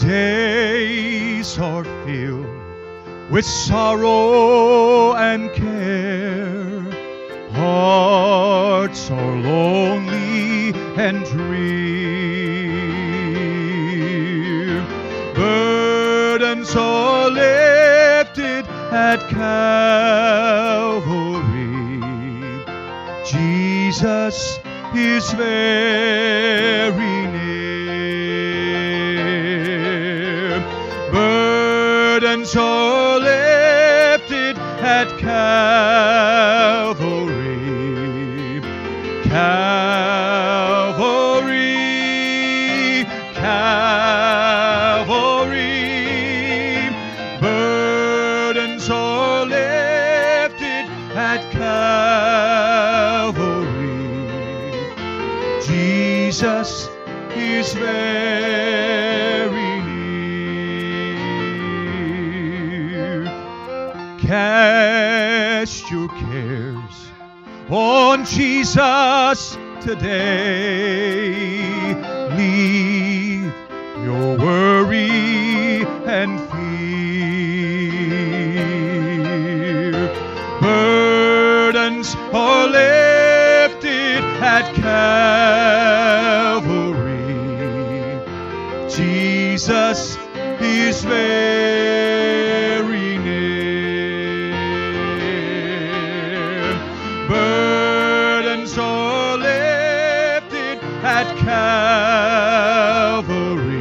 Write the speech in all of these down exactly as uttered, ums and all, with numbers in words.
days are filled with sorrow and care. Hearts are lonely and drear. Burdens are lifted at Calvary. Jesus is very near. Burdens are lifted at Calvary. Calvary, Calvary. Burdens are lifted at Calvary. Jesus is very near. Cast your cares on Jesus today. Leave your worry and fear. Burdens are lifted at Calvary. Jesus is very near. Burdens are lifted at Calvary.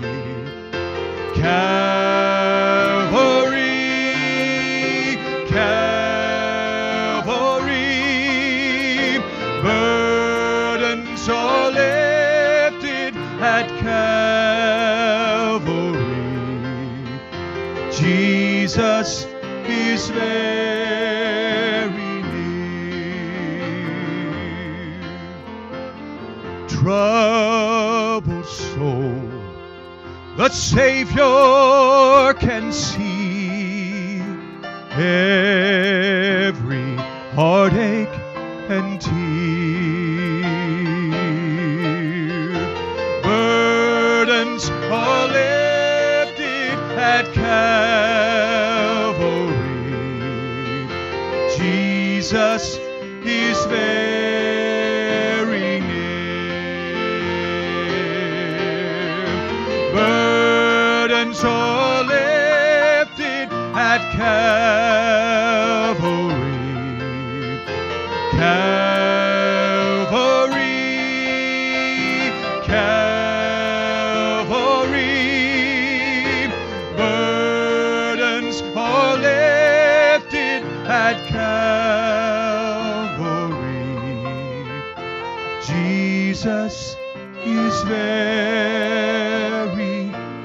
Calvary, Calvary. Burdens are lifted at Calvary. Jesus is very near. Troubled soul, the Savior can see every heartache and tear. Burdens are lifted at Calvary. Jesus is very near. Burdens are lifted at Calvary. Calvary, Calvary. Burdens are lifted at Calvary. Jesus is very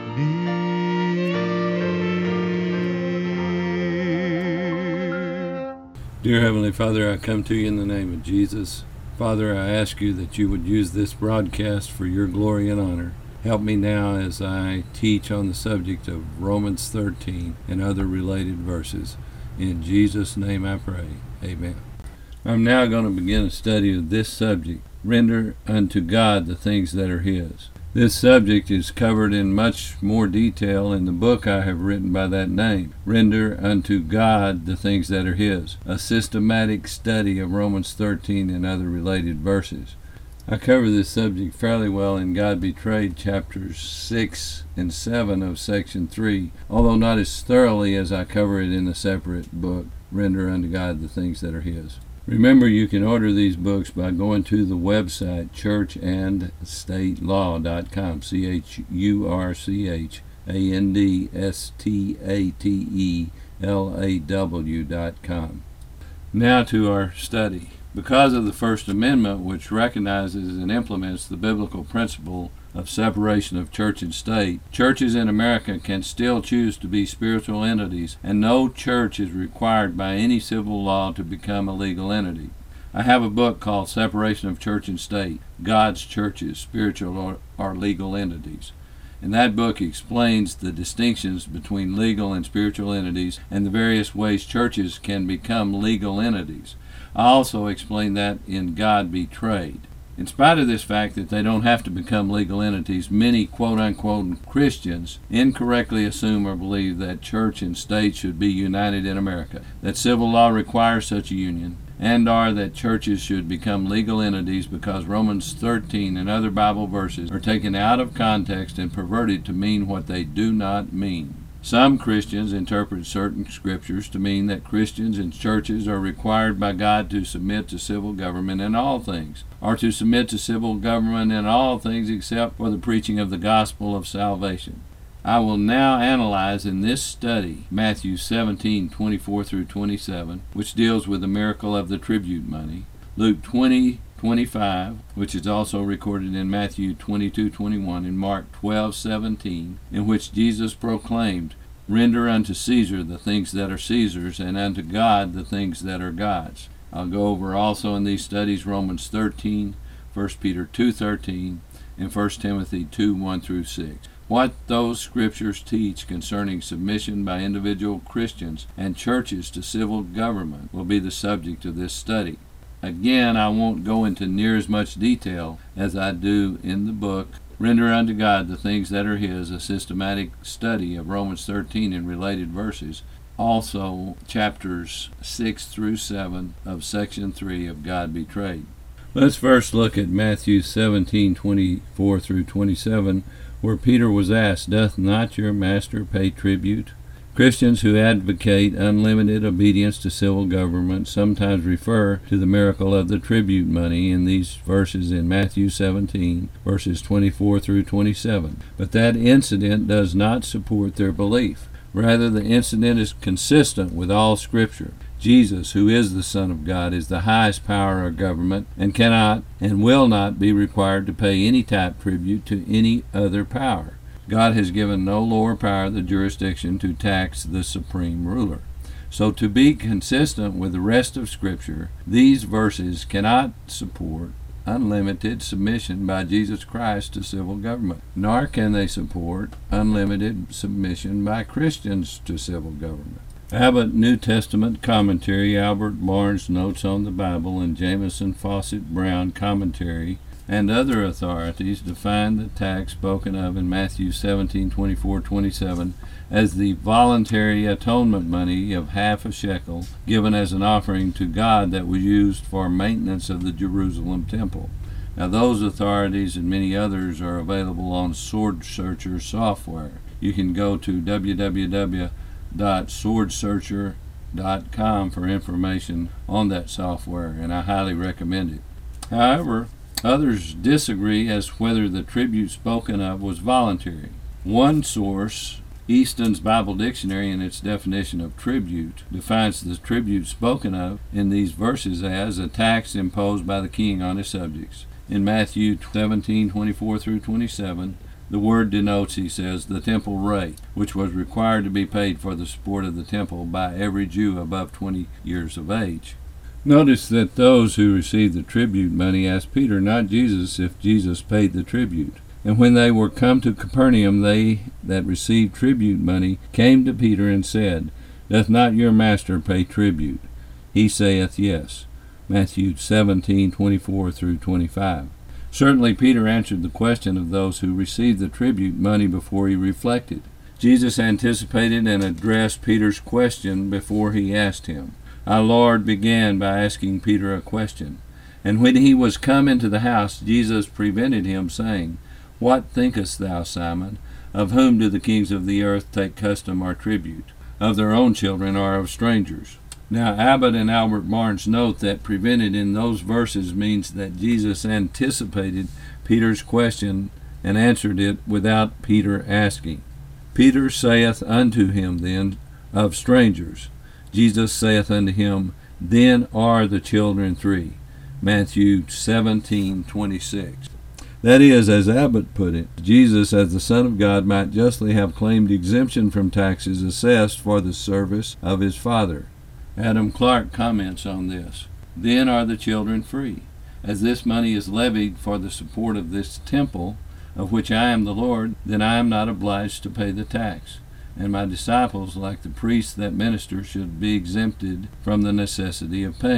near. Dear Heavenly Father, I come to you in the name of Jesus. Father, I ask you that you would use this broadcast for your glory and honor. Help me now as I teach on the subject of Romans thirteen and other related verses. In Jesus' name I pray. Amen. I'm now going to begin a study of this subject, render unto God the things that are His. This subject is covered in much more detail in the book I have written by that name, Render Unto God the Things That Are His, a systematic study of Romans thirteen and other related verses. I cover this subject fairly well in God Betrayed, chapters six and seven of section three, although not as thoroughly as I cover it in the separate book, Render Unto God the Things That Are His. Remember, you can order these books by going to the website church and state law dot com, C H U R C H A N D S T A T E L A W dot com. Now to our study. Because of the First Amendment, which recognizes and implements the biblical principle of separation of church and state, churches in America can still choose to be spiritual entities, and no church is required by any civil law to become a legal entity. I have a book called Separation of Church and State, God's Churches, Spiritual or, or Legal Entities. And that book explains the distinctions between legal and spiritual entities and the various ways churches can become legal entities. I also explain that in God Betrayed. In spite of this fact that they don't have to become legal entities, many quote-unquote Christians incorrectly assume or believe that church and state should be united in America, that civil law requires such a union, and are that churches should become legal entities because Romans thirteen and other Bible verses are taken out of context and perverted to mean what they do not mean. Some Christians interpret certain scriptures to mean that Christians and churches are required by God to submit to civil government in all things, or to submit to civil government in all things except for the preaching of the gospel of salvation. I will now analyze in this study Matthew seventeen, twenty-four through twenty-seven, which deals with the miracle of the tribute money, Luke twenty, twenty-five, which is also recorded in Matthew twenty-two, twenty-one, and Mark twelve, seventeen, in which Jesus proclaimed, "Render unto Caesar the things that are Caesar's, and unto God the things that are God's." I'll go over also in these studies Romans thirteen, First Peter two, thirteen, and First Timothy two, one through six. What those scriptures teach concerning submission by individual Christians and churches to civil government will be the subject of this study. Again, I won't go into near as much detail as I do in the book, Render unto God the Things That Are His, a systematic study of Romans thirteen and related verses, also chapters six through seven of section three of God Betrayed. Let's first look at Matthew seventeen, twenty-four through twenty-seven, where Peter was asked, "Doth not your master pay tribute?" Christians who advocate unlimited obedience to civil government sometimes refer to the miracle of the tribute money in these verses in Matthew seventeen, verses twenty-four through twenty-seven. But that incident does not support their belief. Rather, the incident is consistent with all Scripture. Jesus, who is the Son of God, is the highest power of government and cannot and will not be required to pay any type tribute to any other power. God has given no lower power the jurisdiction to tax the supreme ruler. So to be consistent with the rest of Scripture, these verses cannot support unlimited submission by Jesus Christ to civil government, nor can they support unlimited submission by Christians to civil government. Abbott New Testament Commentary, Albert Barnes Notes on the Bible, and Jamieson Fawcett Brown Commentary, and other authorities define the tax spoken of in Matthew seventeen, twenty-four, twenty-seven as the voluntary atonement money of half a shekel given as an offering to God that was used for maintenance of the Jerusalem temple. Now those authorities and many others are available on Sword Searcher software. You can go to w w w dot sword searcher dot com for information on that software, and I highly recommend it. However, others disagree as to whether the tribute spoken of was voluntary. One source, Easton's Bible Dictionary, in its definition of tribute, defines the tribute spoken of in these verses as a tax imposed by the king on his subjects. In Matthew seventeen, twenty-four through twenty-seven, the word denotes, he says, the temple rate, which was required to be paid for the support of the temple by every Jew above twenty years of age. Notice that those who received the tribute money asked Peter, not Jesus, if Jesus paid the tribute. And when they were come to Capernaum, they that received tribute money came to Peter and said, Doth not your master pay tribute? He saith, Yes. Matthew seventeen, twenty-four through twenty-five. Certainly Peter answered the question of those who received the tribute money before he reflected. Jesus anticipated and addressed Peter's question before he asked him. Our Lord began by asking Peter a question. And when he was come into the house, Jesus prevented him, saying, What thinkest thou, Simon? Of whom do the kings of the earth take custom or tribute? Of their own children or of strangers? Now, Abbott and Albert Barnes note that prevented in those verses means that Jesus anticipated Peter's question and answered it without Peter asking. Peter saith unto him then, Of strangers. Jesus saith unto him, Then are the children three. Matthew seventeen, twenty-six. That is, as Abbott put it, Jesus, as the Son of God, might justly have claimed exemption from taxes assessed for the service of his Father. Adam Clark comments on this. Then are the children free. As this money is levied for the support of this temple, of which I am the Lord, then I am not obliged to pay the tax. And my disciples, like the priests that minister, should be exempted from the necessity of paying.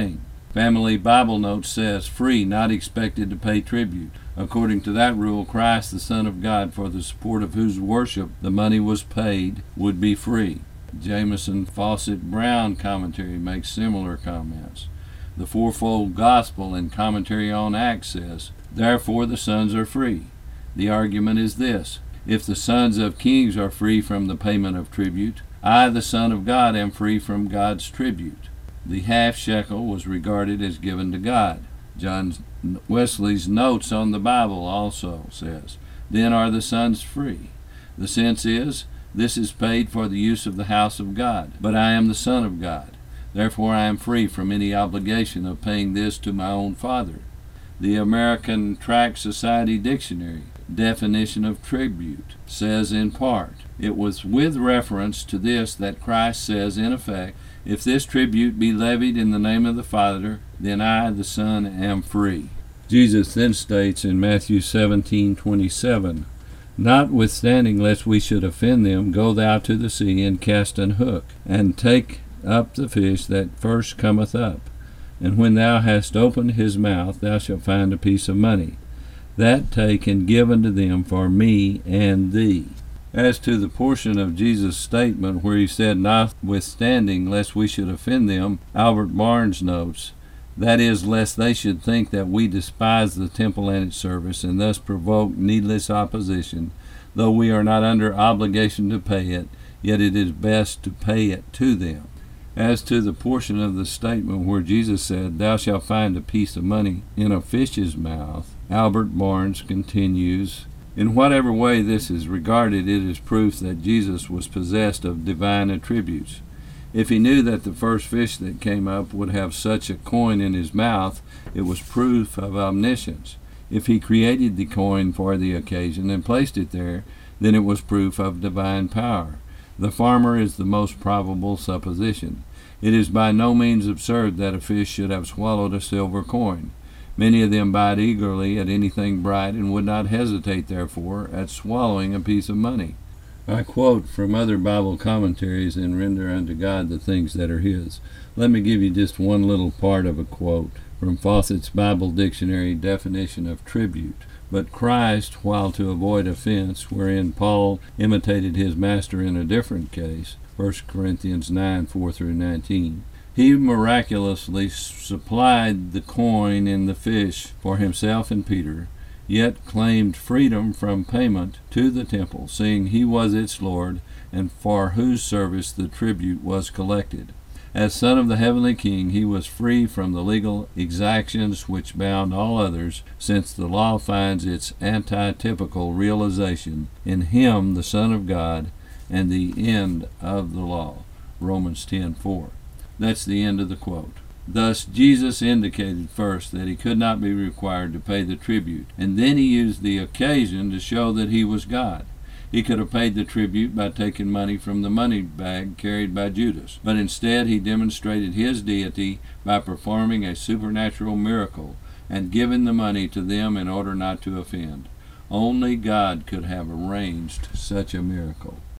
Family Bible Notes says, free, not expected to pay tribute. According to that rule, Christ, the Son of God, for the support of whose worship the money was paid, would be free. Jamieson Fawcett Brown commentary makes similar comments. The Fourfold Gospel in Commentary on Acts says, therefore the sons are free. The argument is this: if the sons of kings are free from the payment of tribute, I, the Son of God, am free from God's tribute. The half shekel was regarded as given to God. John Wesley's Notes on the Bible also says, then are the sons free. The sense is, this is paid for the use of the house of God, but I am the Son of God. Therefore I am free from any obligation of paying this to my own Father. The American Tract Society Dictionary definition of tribute says in part, it was with reference to this that Christ says in effect, if this tribute be levied in the name of the Father, then I, the Son, am free. Jesus then states in Matthew seventeen twenty-seven, notwithstanding, lest we should offend them, go thou to the sea and cast an hook, and take up the fish that first cometh up. And when thou hast opened his mouth, thou shalt find a piece of money. That take and give unto them for me and thee. As to the portion of Jesus' statement where he said, notwithstanding, lest we should offend them, Albert Barnes notes, that is, lest they should think that we despise the temple and its service, and thus provoke needless opposition. Though we are not under obligation to pay it, yet it is best to pay it to them. As to the portion of the statement where Jesus said, thou shalt find a piece of money in a fish's mouth, Albert Barnes continues, in whatever way this is regarded, it is proof that Jesus was possessed of divine attributes. If he knew that the first fish that came up would have such a coin in his mouth, it was proof of omniscience. If he created the coin for the occasion and placed it there, then it was proof of divine power. The former is the most probable supposition. It is by no means absurd that a fish should have swallowed a silver coin. Many of them bite eagerly at anything bright and would not hesitate, therefore, at swallowing a piece of money. I quote from other Bible commentaries and render unto God the things that are his. Let me give you just one little part of a quote from Fawcett's Bible Dictionary definition of tribute. But Christ, while to avoid offense, wherein Paul imitated his master in a different case, First Corinthians nine, four through nineteen, he miraculously supplied the coin in the fish for himself and Peter, yet claimed freedom from payment to the temple, seeing he was its Lord, and for whose service the tribute was collected. As Son of the Heavenly King, he was free from the legal exactions which bound all others, since the law finds its antitypical realization in him, the Son of God, and the end of the law. Romans ten four. That's the end of the quote. Thus, Jesus indicated first that he could not be required to pay the tribute, and then he used the occasion to show that he was God. He could have paid the tribute by taking money from the money bag carried by Judas, but instead he demonstrated his deity by performing a supernatural miracle and giving the money to them in order not to offend. Only God could have arranged such a miracle.